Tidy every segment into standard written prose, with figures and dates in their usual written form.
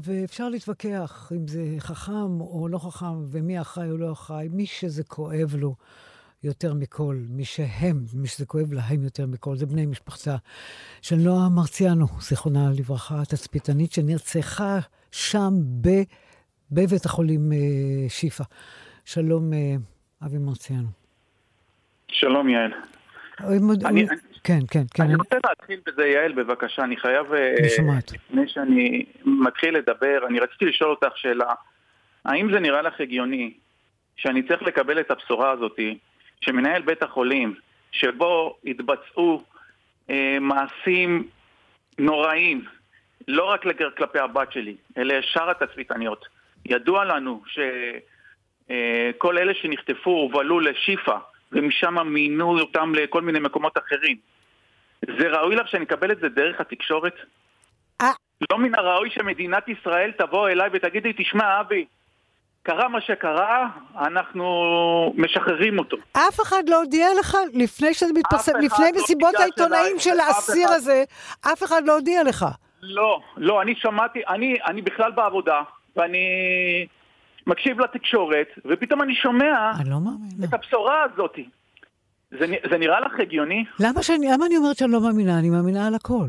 ואפשר להתווכח אם זה חכם או לא חכם, ומי אחראי או לא אחראי, מי שזה כואב לו יותר מכל, מי שזה כואב להם יותר מכל, זה בני משפחתה של נועה מרציאנו, זיכרונה לברכה, תצפיתנית שנרצחה שם בבית החולים שיפה. שלום, אבי מרציאנו. שלום, יעל. כן. אני רוצה להתחיל בזה, יעל, בבקשה. אני חייב, לפני שאני מתחיל לדבר, אני רציתי לשאול אותך שאלה. האם זה נראה לך הגיוני שאני צריך לקבל את הבשורה הזאת, שמנהל בית החולים, שבו התבצעו מעשים נוראים, לא רק כלפי הבת שלי, אלא שאר התצפיתניות. ידוע לנו שכל אלה שנחטפו הובלו לשיפה, ומשם מינו אותם לכל מיני מקומות אחרים. זה ראוי לך שאני אקבל את זה דרך התקשורת? לא מן הראוי שמדינת ישראל תבוא אליי ותגידי, תשמע אבי, קרה מה שקרה, אנחנו משחררים אותו. אף אחד לא הודיע לך, לפני שזה מתפרסם, לפני מסיבות העיתונאים של האסיר הזה, אף אחד לא הודיע לך. לא, אני שמעתי, אני בכלל בעבודה, ואני מקשיב לתקשורת, ופתאום אני שומע את הבשורה הזאת. זה נראה לך הגיוני? למה אני אומרת שאני לא מאמינה? אני מאמינה על הכל.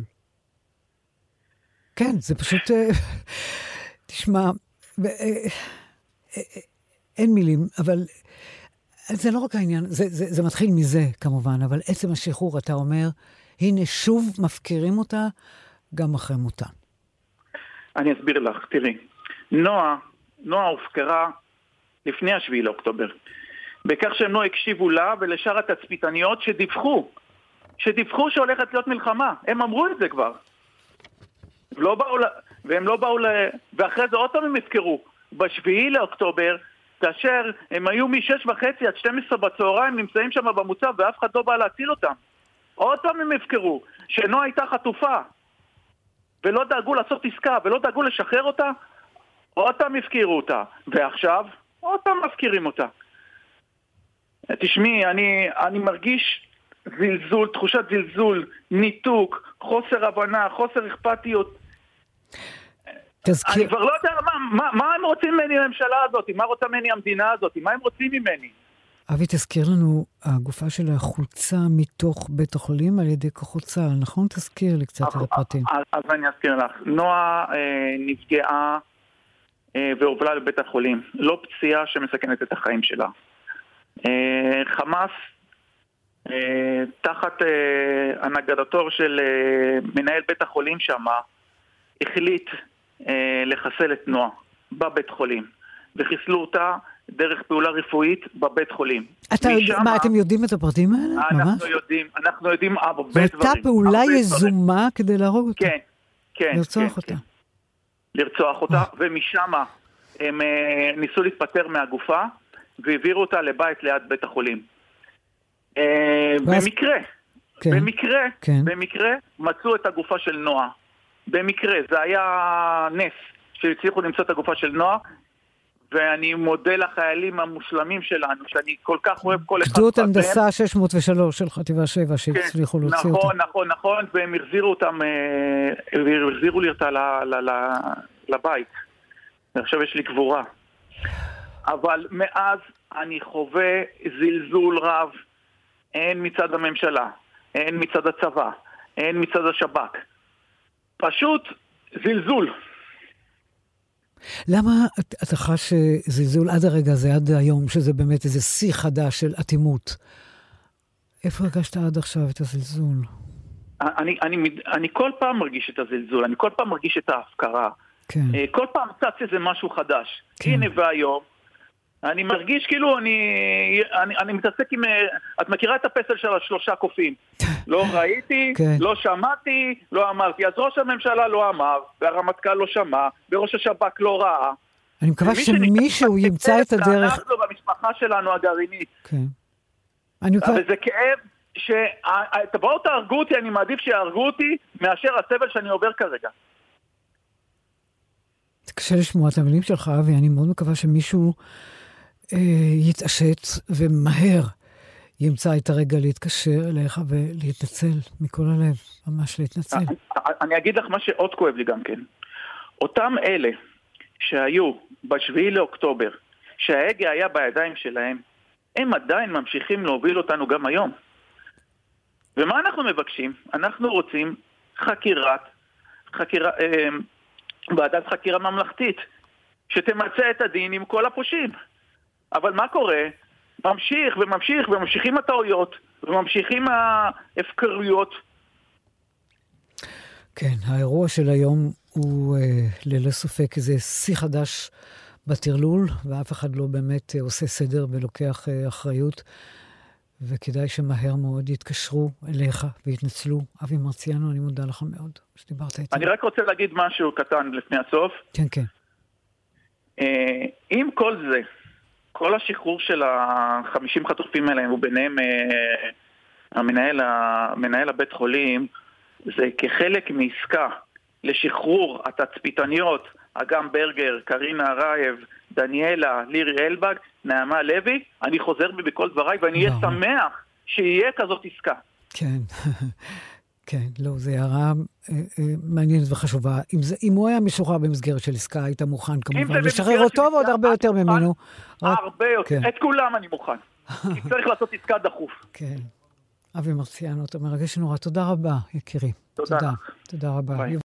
כן, זה פשוט... תשמע, אין מילים, אבל זה לא רק העניין, זה מתחיל מזה כמובן, אבל עצם השחרור, אתה אומר, הנה שוב מפקירים אותה, גם אחרי מותה. אני אסביר לך, תראי. נועה הופקרה לפני 7 לאוקטובר, בכך שהם לא הקשיבו לה ולשאר התצפיתניות שדיווחו שהולכת להיות מלחמה. הם אמרו את זה כבר. והם לא באו ואחרי זה עוד פעם הם הפקרו. ב7 לאוקטובר, כאשר הם היו מ6:30 עד 12 בצהריים, נמצאים שם במוצב ואף אחד לא בא להציל אותם. עוד פעם הם הפקרו, שנועה הייתה חטופה, ולא דאגו לעשות עסקה, ולא דאגו לשחרר אותה, עוד פעם הפקירו אותה. ועכשיו, עוד פעם מפקירים אותה. תשמעי, אני מרגיש זלזול, תחושת זלזול, ניתוק, חוסר הבנה, חוסר אכפתיות. אני כבר לא יודע מה הם רוצים ממני הממשלה הזאת, מה רוצה ממני המדינה הזאת, מה הם רוצים ממני. אבי, תזכיר לנו, הגופה שלה חולצה מתוך בית החולים על ידי כוחות צה"ל, נכון? תזכיר לי קצת את הפרטים. אז אני אזכיר לך. נועה נפגעה והובלה לבית החולים. לא פציעה שמסכנת את החיים שלה. חמאס, תחת הנהגתו של מנהל בית החולים שם, החליט לחסל את נועה בבית חולים. וחיסלו אותה דרך פעולה רפואית בבית חולים. אתם יודעים את הפרטים האלה? אנחנו יודעים הרבה דברים. הייתה פעולה יזומה כדי להרוג אותה? כן. לרצוח אותה. לרצוח אותה, ומשם הם ניסו להתפטר מהגופה, והעבירו אותה לבית ליד בית החולים. במקרה מצאו את הגופה של נועה. במקרה, זה היה נס שהצליחו למצוא את הגופה של נועה, ואני מודה לחיילים המושלמים שלנו, שאני כל כך אוהב כל אחד. גדוד הנדסה 603 של חטיבה 7 שהצליחו להוציא אותה. נכון, והם החזירו לי אותה לבית. עכשיו יש לי גבורה. אבל מאז אני חווה זלזול רב, אין מצד הממשלה, אין מצד הצבא, אין מצד השב"כ. פשוט זלזול. למה אתה חש זלזול עד הרגע הזה, עד היום, שזה באמת איזה שיא חדש של אטימות? איפה הרגשת עד עכשיו את הזלזול? אני כל פעם מרגיש את הזלזול, אני כל פעם מרגיש את ההפקרה. כן. כל פעם צץ איזה משהו חדש. כן. הנה והיום, אני מרגיש כאילו אני מתעסק עם... את מכירה את הפסל של 3 קופים? לא ראיתי, כן. לא שמעתי, לא אמרתי. אז ראש הממשלה לא אמר, והרמטכ"ל לא שמע, וראש השב"כ לא ראה. אני מקווה שמישהו ימצא את הדרך... אנחנו במשפחה שלנו הגרעינית. כן. וזה כאב תבואו תהרגו אותי, אני מעדיף שיהרגו אותי, מאשר הסבל שאני עובר כרגע. זה קשה לשמוע את המילים שלך, ואני מאוד מקווה שמישהו יתעשת ומהר ימצא את הרגע להתקשר אליך ולהתנצל מכל הלב, ממש להתנצל. אני אגיד לך מה שעוד כואב לי גם כן. אותם אלה שהיו ב7 לאוקטובר, שההגה היה בידיים שלהם, הם עדיין ממשיכים להוביל אותנו גם היום. ומה אנחנו מבקשים? אנחנו רוצים ועדת חקירה ממלכתית, שתמצא את הדין עם כל הפושעים. אבל מה קורה? ממשיכים הטעויות, וממשיכים ההפקרויות. כן, האירוע של היום הוא ללא ספק איזה שיא חדש בתרלול, ואף אחד לא באמת עושה סדר ולוקח אחריות, וכדאי שמהר מאוד יתקשרו אליך ויתנצלו. אבי מרציאנו, אני מודה לך מאוד שדיברת איתי. אני רק רוצה להגיד משהו קטן לפני הסוף. כן, כן. עם כל זה, כל השחרור של 50 חטופים האלה, וביניהם מנהל הבית חולים, זה כחלק מעסקה לשחרור התצפיתניות, אגם ברגר, קרינה רייב, דניאלה, לירי אלבג, נעמה לוי. אני חוזר בי בכל דבריי, ואני אהיה שמח שיהיה כזאת עסקה. כן, כן, לא, זה הערה מעניינת וחשובה. אם הוא היה משוחרר במסגרת של עסקה, היית מוכן כמובן לשחרר אותו ועוד הרבה יותר ממנו. הרבה יותר, את כולם אני מוכן. צריך לעשות עסקה דחוף. כן. אבי מרציאנו, אתה מרגש נורא. תודה רבה, יקירי. תודה רבה.